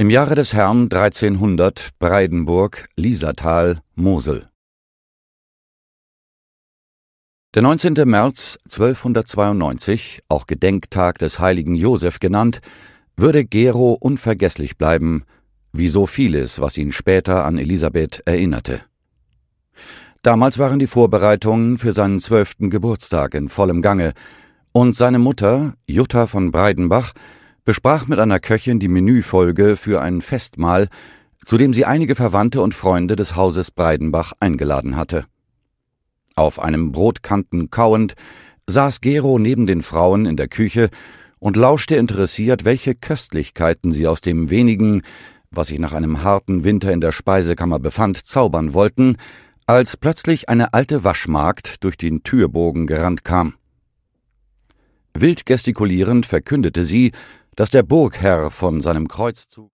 Im Jahre des Herrn 1300 Breidenburg, Liesertal, Mosel. Der 19. März 1292, auch Gedenktag des heiligen Josef genannt, würde Gero unvergesslich bleiben, wie so vieles, was ihn später an Elisabeth erinnerte. Damals waren die Vorbereitungen für seinen 12. Geburtstag in vollem Gange, und seine Mutter, Jutta von Breidenbach, besprach mit einer Köchin die Menüfolge für ein Festmahl, zu dem sie einige Verwandte und Freunde des Hauses Breidenbach eingeladen hatte. Auf einem Brotkanten kauend saß Gero neben den Frauen in der Küche und lauschte interessiert, welche Köstlichkeiten sie aus dem wenigen, was sich nach einem harten Winter in der Speisekammer befand, zaubern wollten, als plötzlich eine alte Waschmagd durch den Türbogen gerannt kam. Wild gestikulierend verkündete sie, dass der Burgherr von seinem Kreuzzug